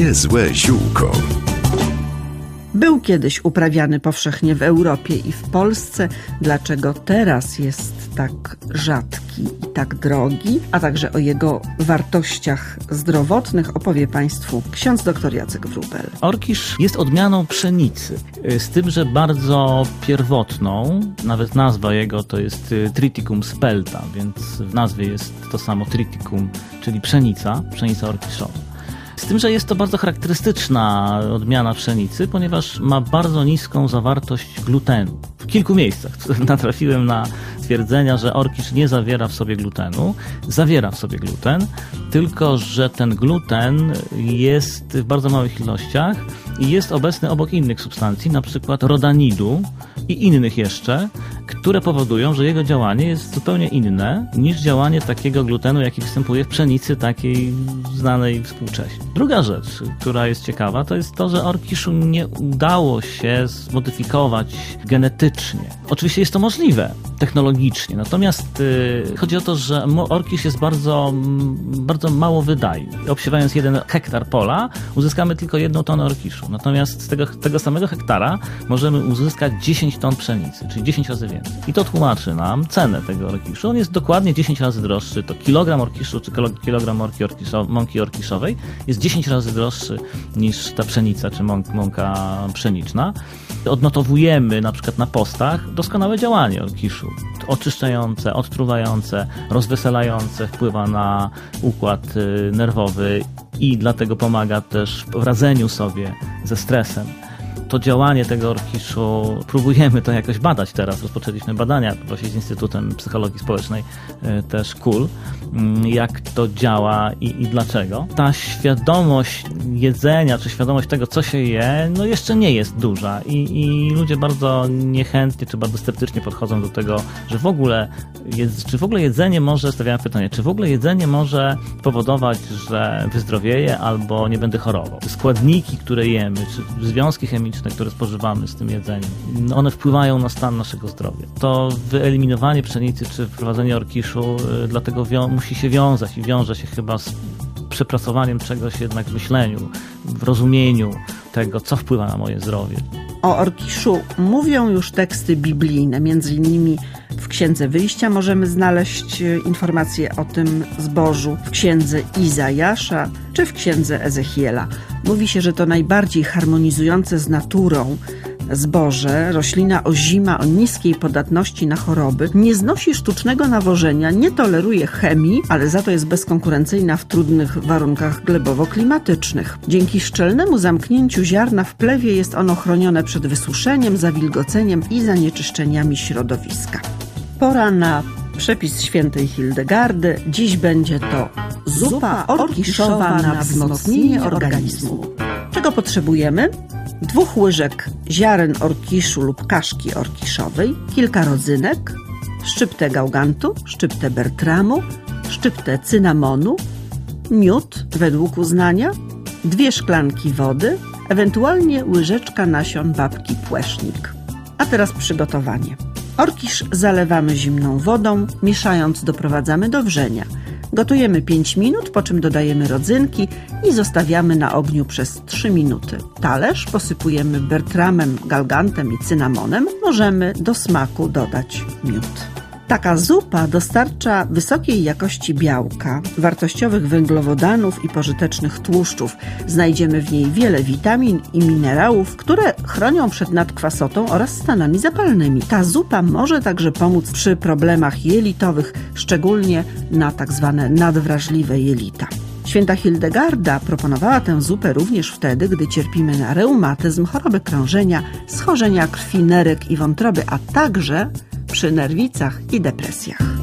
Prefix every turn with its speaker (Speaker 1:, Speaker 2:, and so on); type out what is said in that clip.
Speaker 1: Niezłe ziółko.
Speaker 2: Był kiedyś uprawiany powszechnie w Europie i w Polsce. Dlaczego teraz jest tak rzadki i tak drogi, a także o jego wartościach zdrowotnych opowie Państwu ksiądz dr Jacek Wróbel.
Speaker 3: Orkisz jest odmianą pszenicy, z tym, że bardzo pierwotną, nawet nazwa jego to jest Triticum spelta, więc w nazwie jest to samo Triticum, czyli pszenica orkiszowa. Z tym, że jest to bardzo charakterystyczna odmiana pszenicy, ponieważ ma bardzo niską zawartość glutenu. W kilku miejscach natrafiłem na twierdzenia, że orkisz nie zawiera w sobie glutenu. Zawiera w sobie gluten, tylko że ten gluten jest w bardzo małych ilościach i jest obecny obok innych substancji, na przykład rodanidu i innych jeszcze, które powodują, że jego działanie jest zupełnie inne niż działanie takiego glutenu, jaki występuje w pszenicy takiej znanej współcześnie. Druga rzecz, która jest ciekawa, to jest to, że orkiszu nie udało się zmodyfikować genetycznie. Oczywiście jest to możliwe technologicznie, natomiast chodzi o to, że orkisz jest bardzo mało wydajny. Obsiewając 1 hektar pola, uzyskamy tylko 1 tonę orkiszu. Natomiast z tego samego hektara możemy uzyskać 10 ton pszenicy, czyli 10 razy więcej. I to tłumaczy nam cenę tego orkiszu. On jest dokładnie 10 razy droższy. To kilogram orkiszu czy kilogram mąki orkiszowej jest 10 razy droższy niż ta pszenica czy mąka pszeniczna. Odnotowujemy na przykład na postach doskonałe działanie orkiszu. Oczyszczające, odtruwające, rozweselające, wpływa na układ nerwowy i dlatego pomaga też w radzeniu sobie ze stresem. To działanie tego orkiszu, próbujemy to jakoś badać teraz. Rozpoczęliśmy badania właśnie z Instytutem Psychologii Społecznej, też KUL, jak to działa i dlaczego. Ta świadomość jedzenia, czy świadomość tego, co się je, no jeszcze nie jest duża i ludzie bardzo niechętnie, czy bardzo sceptycznie podchodzą do tego, że czy w ogóle jedzenie może, stawiałem pytanie, czy w ogóle jedzenie może powodować, że wyzdrowieję albo nie będę chorował. Składniki, które jemy, czy związki chemiczne, które spożywamy z tym jedzeniem, one wpływają na stan naszego zdrowia. To wyeliminowanie pszenicy czy wprowadzenie orkiszu dlatego musi się wiązać i wiąże się chyba z przepracowaniem czegoś jednak w myśleniu, w rozumieniu tego, co wpływa na moje zdrowie.
Speaker 2: O orkiszu mówią już teksty biblijne, między innymi w Księdze Wyjścia możemy znaleźć informacje o tym zbożu, w Księdze Izajasza czy w Księdze Ezechiela. Mówi się, że to najbardziej harmonizujące z naturą zboże, roślina ozima o niskiej podatności na choroby, nie znosi sztucznego nawożenia, nie toleruje chemii, ale za to jest bezkonkurencyjna w trudnych warunkach glebowo-klimatycznych. Dzięki szczelnemu zamknięciu ziarna w plewie jest ono chronione przed wysuszeniem, zawilgoceniem i zanieczyszczeniami środowiska. Pora na przepis świętej Hildegardy. Dziś będzie to zupa orkiszowa na wzmocnienie organizmu. Czego potrzebujemy? 2 łyżek ziaren orkiszu lub kaszki orkiszowej, kilka rodzynek, szczyptę gałgantu, szczyptę bertramu, szczyptę cynamonu, miód według uznania, 2 szklanki wody, ewentualnie łyżeczka nasion babki płesznik. A teraz przygotowanie. Orkisz zalewamy zimną wodą, mieszając doprowadzamy do wrzenia. Gotujemy 5 minut, po czym dodajemy rodzynki i zostawiamy na ogniu przez 3 minuty. Talerz posypujemy bertramem, galgantem i cynamonem. Możemy do smaku dodać miód. Taka zupa dostarcza wysokiej jakości białka, wartościowych węglowodanów i pożytecznych tłuszczów. Znajdziemy w niej wiele witamin i minerałów, które chronią przed nadkwasotą oraz stanami zapalnymi. Ta zupa może także pomóc przy problemach jelitowych, szczególnie na tzw. nadwrażliwe jelita. Święta Hildegarda proponowała tę zupę również wtedy, gdy cierpimy na reumatyzm, choroby krążenia, schorzenia krwi, nerek i wątroby, a także przy nerwicach i depresjach.